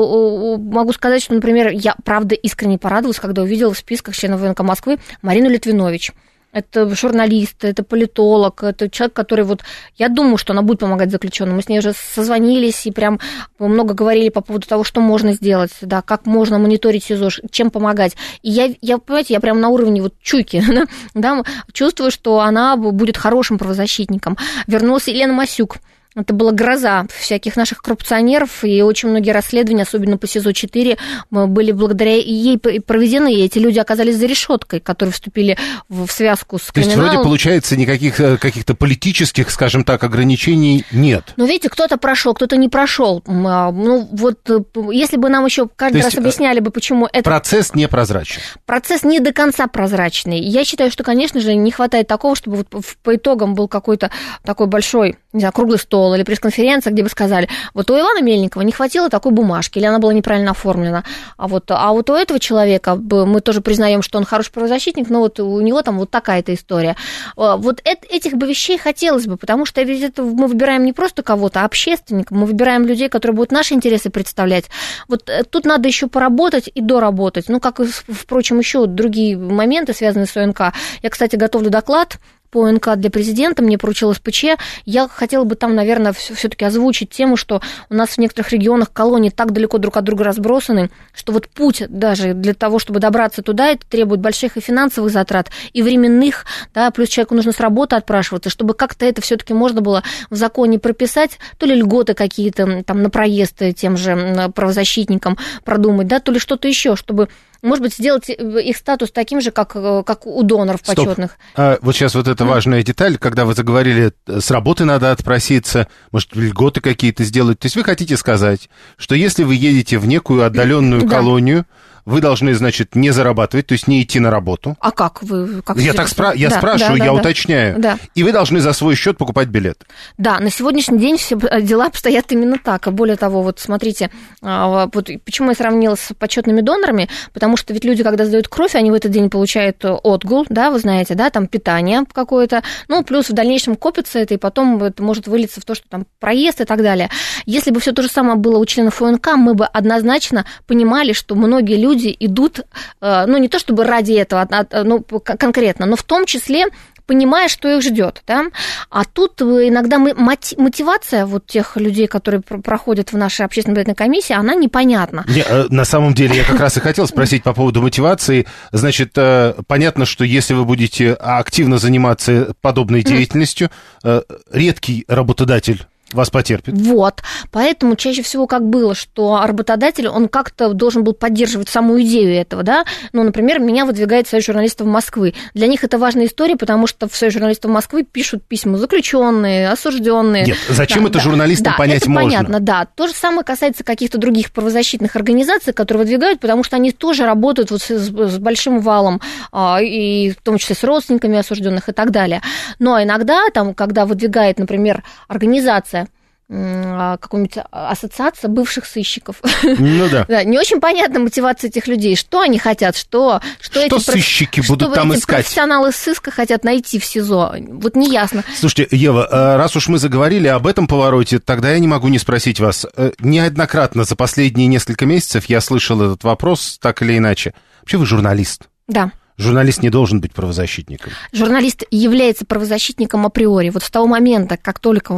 могу сказать, что, например, я, правда, искренне порадовалась, когда увидела в списках членов ВНК Москвы Марину Литвинович. Это журналист, это политолог, это человек, который вот... Я думаю, что она будет помогать заключенным. Мы с ней уже созвонились и прям много говорили по поводу того, что можно сделать, да, как можно мониторить СИЗО, чем помогать. И я понимаете, я прям на уровне вот чуйки, да, чувствую, что она будет хорошим правозащитником. Вернулась Елена Масюк. Это была гроза всяких наших коррупционеров, и очень многие расследования, особенно по СИЗО-4, были благодаря ей проведены, и эти люди оказались за решеткой, которые вступили в связку с криминалом. То есть, вроде, получается, никаких каких-то политических, скажем так, ограничений нет? Ну, видите, кто-то прошел, кто-то не прошел. Ну, вот, если бы нам еще каждый раз объясняли бы, почему это... Процесс непрозрачный. Процесс не до конца прозрачный. Я считаю, что, конечно же, не хватает такого, чтобы вот по итогам был какой-то такой большой, не знаю, круглый стол, или пресс-конференция, где бы сказали, вот у Ивана Мельникова не хватило такой бумажки, или она была неправильно оформлена, а вот у этого человека, мы тоже признаем, что он хороший правозащитник, но вот у него там вот такая-то история. Вот этих бы вещей хотелось бы, потому что ведь это мы выбираем не просто кого-то, а общественников, мы выбираем людей, которые будут наши интересы представлять. Вот тут надо еще поработать и доработать, ну, как и, впрочем, еще другие моменты, связанные с ОНК. Я, кстати, готовлю доклад по ОНК для президента, мне поручил СПЧ. Я хотела бы там, наверное, все-таки озвучить тему, что у нас в некоторых регионах колонии так далеко друг от друга разбросаны, что вот путь даже для того, чтобы добраться туда, это требует больших и финансовых затрат, и временных, да, плюс человеку нужно с работы отпрашиваться, чтобы как-то это все-таки можно было в законе прописать, то ли льготы какие-то там на проезд тем же правозащитникам продумать, да, то ли что-то еще, чтобы, может быть, сделать их статус таким же, как у доноров почетных. Вот сейчас вот эта важная деталь, когда вы заговорили, с работы надо отпроситься, может, льготы какие-то сделать. То есть вы хотите сказать, что если вы едете в некую отдаленную колонию, вы должны, значит, не зарабатывать, то есть не идти на работу. А как вы? Я спрашиваю, уточняю. Да. И вы должны за свой счет покупать билет. Да, на сегодняшний день все дела обстоят именно так. Более того, вот смотрите, вот почему я сравнила с почетными донорами, потому что ведь люди, когда сдают кровь, они в этот день получают отгул, да, вы знаете, да, там питание какое-то, ну, плюс в дальнейшем копится это, и потом это может вылиться в то, что там проезд и так далее. Если бы все то же самое было у членов ОНК, мы бы однозначно понимали, что многие люди идут, ну, не то чтобы ради этого, ну, конкретно, но в том числе понимая, что их ждет, да? А тут иногда мотивация вот тех людей, которые проходят в нашей общественно-наблюдательной комиссии, она непонятна. На самом деле, я как раз и хотел спросить по поводу мотивации. Значит, понятно, что если вы будете активно заниматься подобной деятельностью, редкий работодатель вас потерпит. Вот. Поэтому чаще всего как было, что работодатель, он как-то должен был поддерживать саму идею этого, да. Ну, например, меня выдвигает Союз журналистов Москвы. Для них это важная история, потому что в Союз журналистов Москвы пишут письма заключенные, осужденные. Нет, зачем это журналистам понять это можно? Понятно, да. То же самое касается каких-то других правозащитных организаций, которые выдвигают, потому что они тоже работают вот с большим валом, и в том числе с родственниками осужденных и так далее. Но иногда, там, когда выдвигает, например, организация, какую-нибудь ассоциация бывших сыщиков. Ну да. Да, не очень понятна мотивация этих людей. Что они хотят, что эти сыщики будут там искать? Профессионалы сыска хотят найти в СИЗО. Вот неясно. Слушайте, Ева, раз уж мы заговорили об этом повороте, тогда я не могу не спросить вас. Неоднократно за последние несколько месяцев я слышал этот вопрос, так или иначе. Вообще вы журналист? Да. Журналист не должен быть правозащитником. Журналист является правозащитником априори. Вот с того момента, как только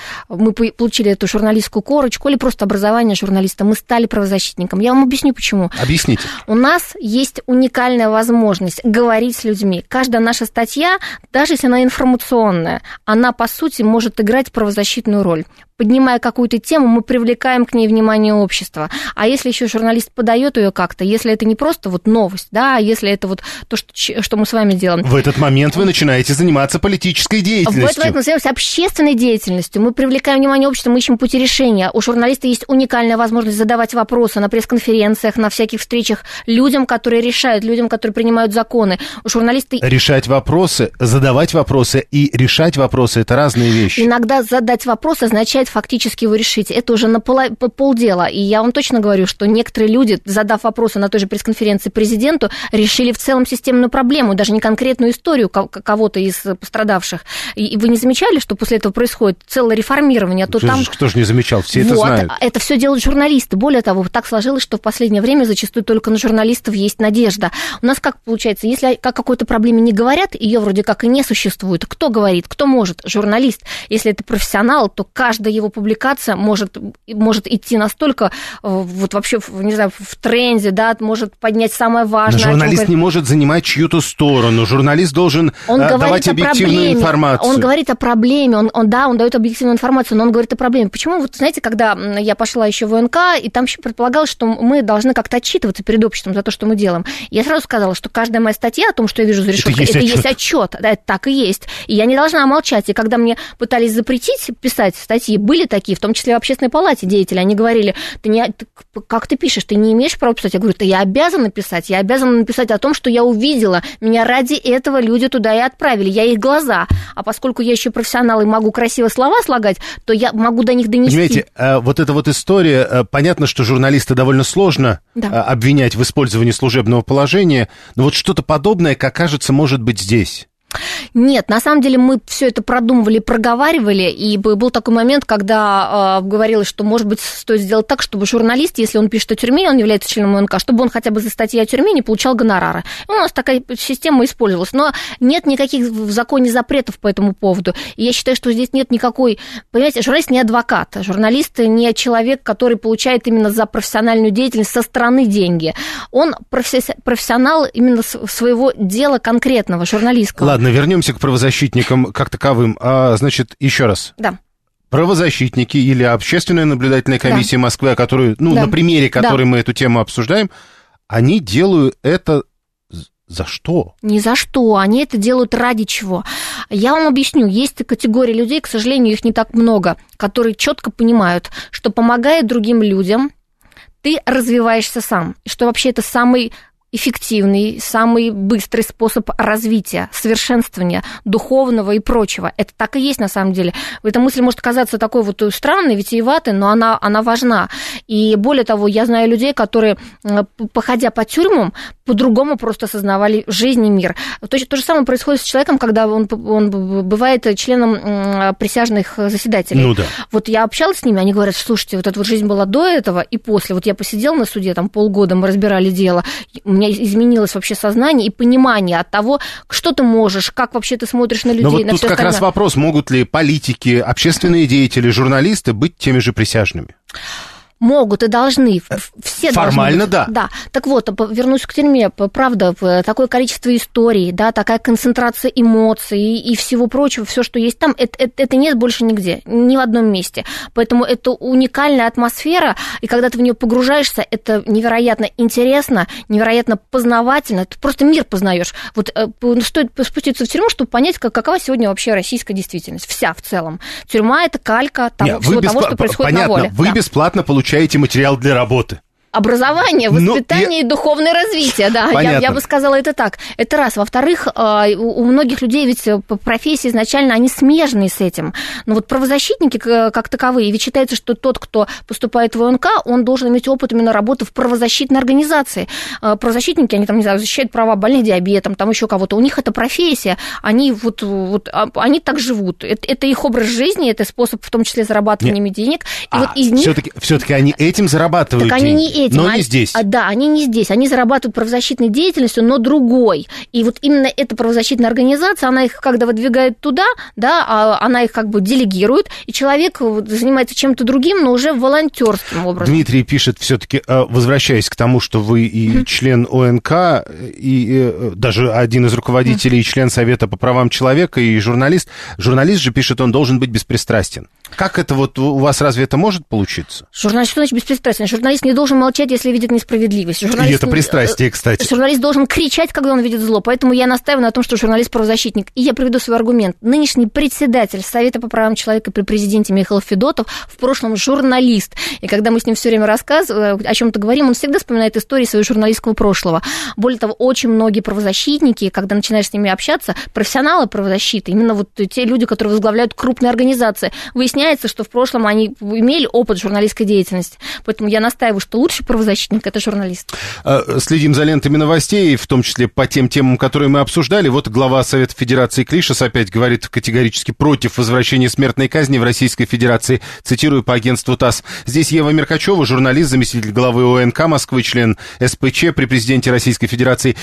мы получили эту журналистскую корочку или просто образование журналиста, мы стали правозащитником. Я вам объясню, почему. Объясните. У нас есть уникальная возможность говорить с людьми. Каждая наша статья, даже если она информационная, она, по сути, может играть правозащитную роль. Поднимая какую-то тему, мы привлекаем к ней внимание общества. А если еще журналист подает ее как-то, если это не просто вот новость, да, а если это вот то, что мы с вами делаем. В этот момент вы начинаете заниматься политической деятельностью. В этот момент мы занимаемся общественной деятельностью. Мы привлекаем внимание общества, мы ищем пути решения. У журналиста есть уникальная возможность задавать вопросы на пресс-конференциях, на всяких встречах людям, которые решают, людям, которые принимают законы. У журналиста... Решать вопросы, задавать вопросы и решать вопросы – это разные вещи. Иногда задать вопрос означает фактически его решить. Это уже на полдела. И я вам точно говорю, что некоторые люди, задав вопросы на той же пресс-конференции президенту, решили в целом системную проблему, даже не конкретную историю кого-то из пострадавших. И вы не замечали, что после этого происходит целое реформирование? Кто же не замечал? Все это знают. Это все делают журналисты. Более того, так сложилось, что в последнее время зачастую только на журналистов есть надежда. У нас как получается, если о какой-то проблеме не говорят, ее вроде как и не существует. Кто говорит? Кто может? Журналист. Если это профессионал, то каждая его публикация может идти настолько вот вообще, не знаю, в тренде, да, может поднять самое важное. Но журналист не может занимать чью-то сторону. Журналист должен давать объективную информацию. Он говорит о проблеме, он дает объективную информацию, но он говорит о проблеме. Почему? Вот знаете, когда я пошла еще в ВНК, и там предполагалось, что мы должны как-то отчитываться перед обществом за то, что мы делаем. Я сразу сказала, что каждая моя статья о том, что я вижу за решеткой, это есть отчет. Да, это так и есть. И я не должна молчать. И когда мне пытались запретить писать статьи, были такие, в том числе в Общественной палате деятели, они говорили, как ты пишешь, ты не имеешь права писать? Я говорю, я обязана писать о том, что я увидела, меня ради этого люди туда и отправили, я их глаза, а поскольку я еще профессионал и могу красиво слова слагать, то я могу до них донести. Понимаете, вот эта вот история, понятно, что журналиста довольно сложно обвинять в использовании служебного положения, но вот что-то подобное, как кажется, может быть здесь. Нет, на самом деле мы все это продумывали, проговаривали, и был такой момент, когда говорилось, что, может быть, стоит сделать так, чтобы журналист, если он пишет о тюрьме, он является членом УНК, чтобы он хотя бы за статьи о тюрьме не получал гонорары. И у нас такая система использовалась, но нет никаких в законе запретов по этому поводу. И я считаю, что здесь нет никакой... Понимаете, журналист не адвокат, журналист не человек, который получает именно за профессиональную деятельность со стороны деньги. Он профессионал именно своего дела конкретного, журналистского. Ладно, вернемся к правозащитникам как таковым. Значит, еще раз. Да. Правозащитники или Общественная наблюдательная комиссия Москвы, которую, на примере которой мы эту тему обсуждаем, они делают это за что? Ни за что. Они это делают ради чего? Я вам объясню. Есть категория людей, к сожалению, их не так много, которые четко понимают, что помогая другим людям, ты развиваешься сам. И что вообще это самый эффективный, самый быстрый способ развития, совершенствования духовного и прочего. Это так и есть на самом деле. Эта мысль может казаться такой вот странной, витиеватой, но она важна. И более того, я знаю людей, которые, походя по тюрьмам, по-другому просто осознавали жизнь и мир. То же самое происходит с человеком, когда он бывает членом присяжных заседателей. Ну да. Вот я общалась с ними, они говорят, слушайте, вот эта вот жизнь была до этого и после. Вот я посидела на суде, там полгода мы разбирали дело, мне меня изменилось вообще сознание и понимание от того, что ты можешь, как вообще ты смотришь на людей. Но вот на тут как раз вопрос, могут ли политики, общественные деятели, журналисты быть теми же присяжными? Могут и должны. Все формально, должны быть. Да. Так вот, вернусь к тюрьме. Правда, такое количество историй, да, такая концентрация эмоций и всего прочего, все, что есть там, это нет больше нигде, ни в одном месте. Поэтому это уникальная атмосфера, и когда ты в нее погружаешься, это невероятно интересно, невероятно познавательно. Ты просто мир познаешь. Вот стоит спуститься в тюрьму, чтобы понять, какова сегодня вообще российская действительность. Вся в целом. Тюрьма – это калька всего того, что происходит на воле. Вы бесплатно получаете материал для работы. Образование, воспитание и духовное развитие, да, я бы сказала это так. Это раз. Во-вторых, у многих людей ведь профессии изначально, они смежные с этим. Но вот правозащитники как таковые, ведь считается, что тот, кто поступает в ОНК, он должен иметь опыт именно работы в правозащитной организации. Правозащитники, они там, не знаю, защищают права больных диабетом, там еще кого-то. У них это профессия, они они так живут. Это их образ жизни, это способ в том числе зарабатывания денег. И вот из них... Все-таки они этим зарабатывают так деньги. Они не этим, но не здесь. Да, они не здесь. Они зарабатывают правозащитной деятельностью, но другой. И вот именно эта правозащитная организация, она их когда выдвигает туда, да, она их как бы делегирует, и человек занимается чем-то другим, но уже волонтерским образом. Дмитрий пишет, все-таки, возвращаясь к тому, что вы и член ОНК, и даже один из руководителей, и член Совета по правам человека, и журналист. Журналист же пишет, он должен быть беспристрастен. Как это вот у вас, разве это может получиться? Журналист, что значит беспристрастен? Журналист не должен молчать, если видит несправедливость. И это пристрастие, кстати. Журналист должен кричать, когда он видит зло. Поэтому я настаиваю на том, что журналист правозащитник. И я приведу свой аргумент. Нынешний председатель Совета по правам человека при президенте Михаил Федотов в прошлом журналист. И когда мы с ним все время рассказываем, о чем-то говорим, он всегда вспоминает истории своего журналистского прошлого. Более того, очень многие правозащитники, когда начинаешь с ними общаться, профессионалы правозащиты, именно вот те люди, которые возглавляют крупные организации, выясняется, что в прошлом они имели опыт журналистской деятельности. Поэтому я настаиваю, что лучший правозащитник – это журналист. Следим за лентами новостей, в том числе по тем темам, которые мы обсуждали. Вот глава Совета Федерации Клишес опять говорит категорически против возвращения смертной казни в Российской Федерации. Цитирую по агентству ТАСС. Здесь Ева Меркачева, журналист, заместитель главы ОНК Москвы, член СПЧ при президенте Российской Федерации.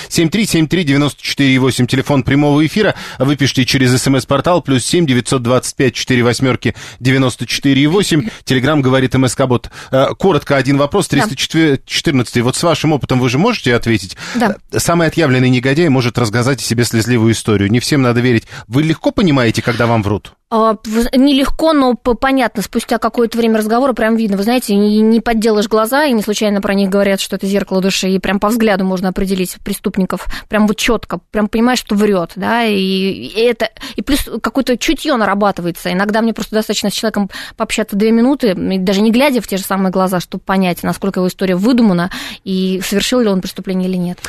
7373948, телефон прямого эфира. Вы пишите через СМС-портал +7 925 48 94,8. Телеграм говорит МСК-бот. Коротко один вопрос, 314. Вот с вашим опытом вы же можете ответить? Да. Самый отъявленный негодяй может рассказать о себе слезливую историю. Не всем надо верить. Вы легко понимаете, когда вам врут? Нелегко, но понятно, спустя какое-то время разговора прям видно. Вы знаете, не подделаешь глаза, и не случайно про них говорят, что это зеркало души, и прям по взгляду можно определить преступников, прям вот четко, прям понимаешь, что врет, да, и плюс какое-то чутье нарабатывается. Иногда мне просто достаточно с человеком пообщаться 2 минуты, даже не глядя в те же самые глаза, чтобы понять, насколько его история выдумана, и совершил ли он преступление или нет.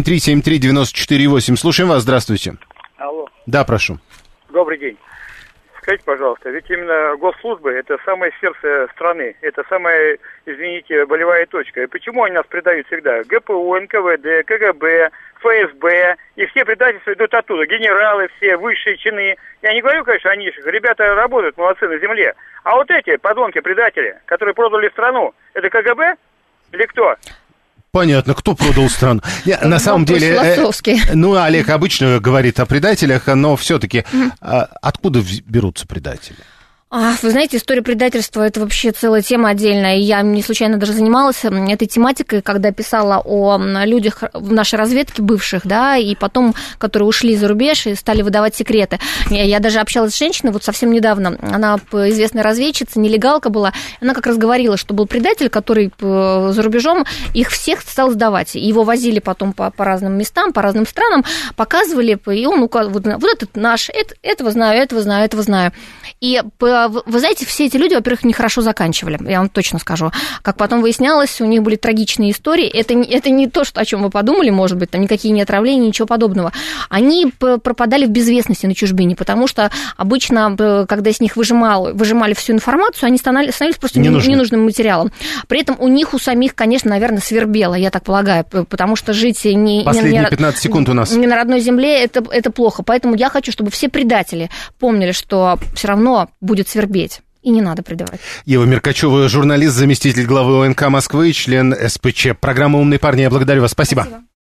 7373948. Слушаем вас, здравствуйте. Алло. Да, прошу. Добрый день. Скажите, пожалуйста, ведь именно госслужбы – это самое сердце страны, это самая, извините, болевая точка. И почему они нас предают всегда? ГПУ, НКВД, КГБ, ФСБ, и все предательства идут оттуда. Генералы все, высшие чины. Я не говорю, конечно, о низших. Ребята работают, молодцы, на земле. А вот эти подонки-предатели, которые продали страну, это КГБ или кто? Понятно, кто продал страну. На самом деле, Олег обычно говорит о предателях, но все-таки откуда берутся предатели? Вы знаете, история предательства – это вообще целая тема отдельная. И я не случайно даже занималась этой тематикой, когда писала о людях в нашей разведке бывших, да, и потом, которые ушли за рубеж и стали выдавать секреты. Я даже общалась с женщиной вот совсем недавно. Она известная разведчица, нелегалка была. Она как раз говорила, что был предатель, который за рубежом их всех стал сдавать. Его возили потом по разным местам, по разным странам, показывали, и он указывал, вот этот наш, этого знаю. И вы знаете, все эти люди, во-первых, нехорошо заканчивали, я вам точно скажу. Как потом выяснялось, у них были трагичные истории. Это не то, о чем вы подумали, может быть, там никакие не отравления, ничего подобного. Они пропадали в безвестности на чужбине, потому что обычно, когда с них выжимали всю информацию, они становились просто ненужным материалом. При этом у самих, конечно, наверное, свербело, я так полагаю, потому что жить последние 15 секунд у нас не на родной земле, это плохо. Поэтому я хочу, чтобы все предатели помнили, что все равно будет свербеть. И не надо предавать. Ева Меркачева, журналист, заместитель главы ОНК Москвы, член СПЧ. Программа «Умные парни». Я благодарю вас. Спасибо.